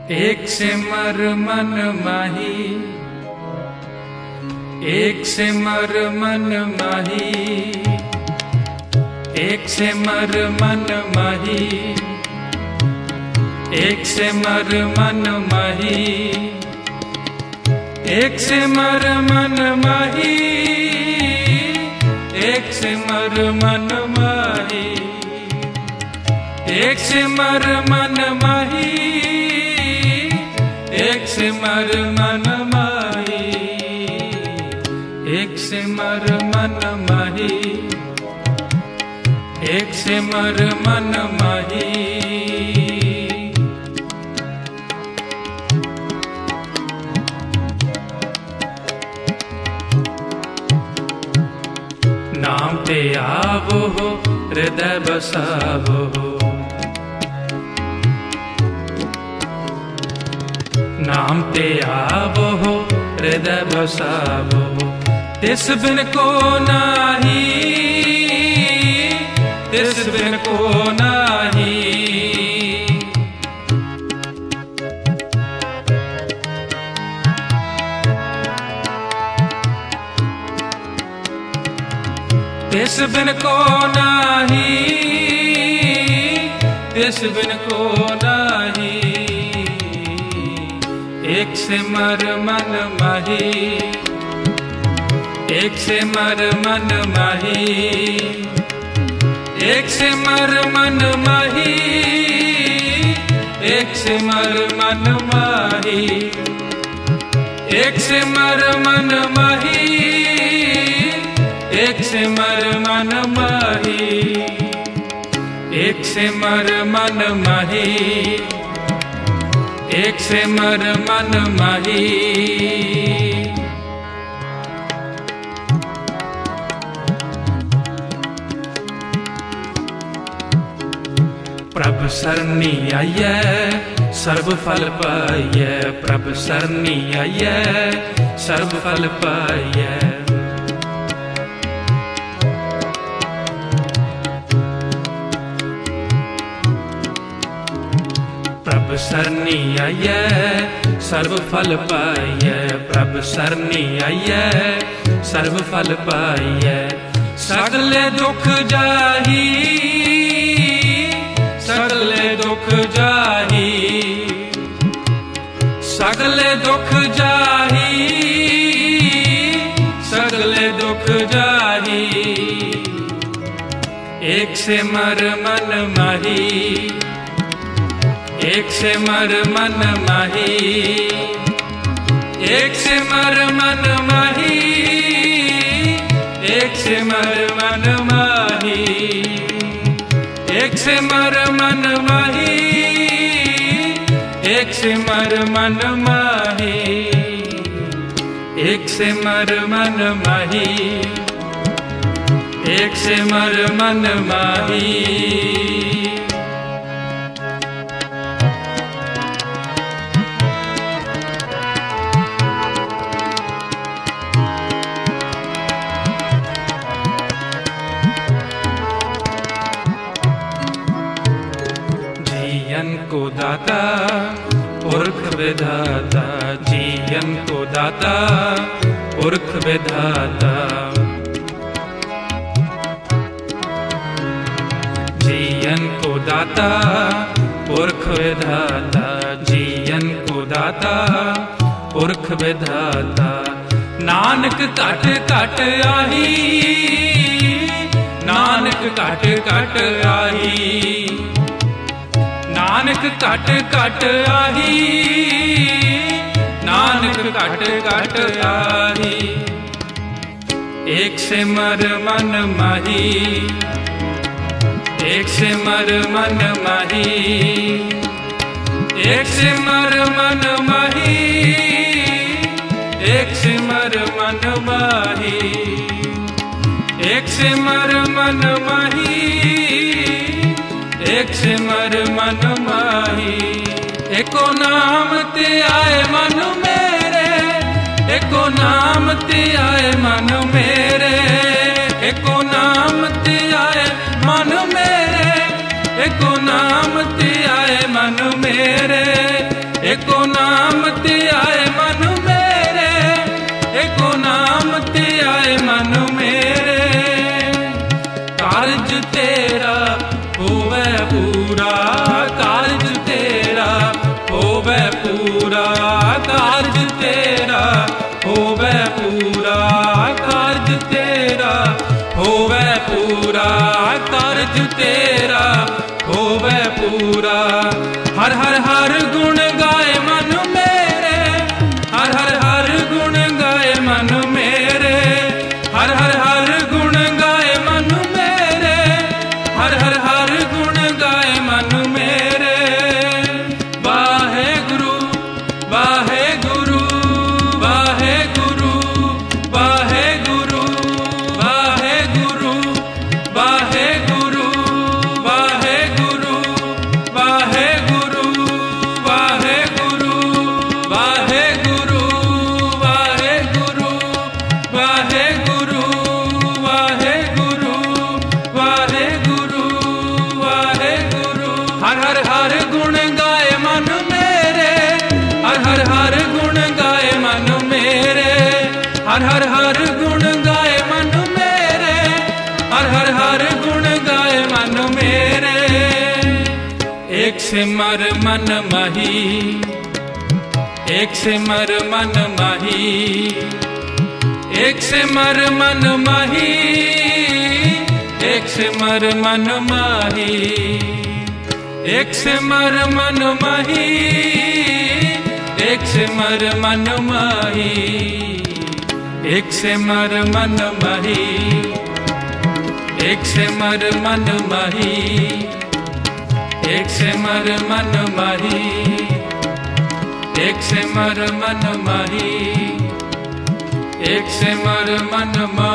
एक सिमर मन माही, एक सिमर मन माही, एक सिमर मन माही, एक सिमर मन माही, एक सिमर मन माही, एक सिमर मन माही, एक सिमर मन माही, एक सिमर मन माही, एक सिमर मन माही, एक सिमर मन माही। नाम ते आवो हो हृदय बसावो हो, नाम ते आवो हो हृदय बसावो हो। तिस बिन को नाही, तिस बिन को नाही, तिस बिन को नाही, तिस बिन को नाही। एक सिमर मन माही, एक सिमर मन माही, एक सिमर मन माही, एक सिमर मन माही, एक सिमर मन माही, एक सिमर मन माही, एक सिमर मन माही, एक सिमर मन माही। प्रभ सरनी आइए सर्व फल पाइए, प्रभ सरनी आइए सर्व फल पाइए। प्रभ सरनी आइए सर्व फल पाइए, प्रभ सरनी आइए सर्व फल पाइए। सगले दुख जाही, सगले दुख जाही, सगले दुख जाही, सगले दुख जाही। एक सिमर मन माही, एक सिमर मन माही, एक सिमर मन माही, एक सिमर मन माही, एक सिमर मन माही, एक सिमर मन माही, एक सिमर मन माही, एक सिमर मन माही। जियन को दाता पुरख विधाता, जियन को दाता पुरख विधाता। जियन को दाता पुरख विधाता, जियन को दाता पुरख विधाता। नानक घट घट आही, नानक घट घट आही, नानक घट घट आही, नानक घट घट आही। एक सिमर मन माही, एक सिमर मन माही, एक सिमर मन माही, एक सिमर मन माही, एक सिमर मन माही, एक सिमर मन माही। एको नाम ते आए मन मेरे, एको नाम ते आए मन मेरे, एको नाम ते आए मन मेरे, एको नाम ते आए मन मेरे। तेरा होवे पूरा। हर हर हर गुण गाए मन मेरे, हर हर हर गुण गाए मन मेरे, हर हर हर गुण गाए मन मेरे, हर हर हर गुण गाए मन मेरे। वाहे गुरु वाहे गुरु वाहे गुरु वाहे गुरु वाहे गुरु वाहे गुरु वाहे गुरु वाहे गुरु वाहे गुरु वाहे गुरु वाहे गुरु वाहे गुरु वाहे गुरु वाहे गुरु वाहे गुरु। हर हर हर गुण गाए मन मेरे, हर हर हर गुण गाए मन मेरे, हर हर हर गुण गाए मन मेरे, हर हर हर गुण गाए मन मेरे। एक सिमर मन मही, एक सिमर मन मही, एक सिमर मन मही, एक सिमर मन मही, एक सिमर मन मही, एक सिमर मन मही, एक सिमर मन मही, एक सिमर मन मही, एक सिमर मन मही, एक सिमर मन मही, एक सिमर मन मही।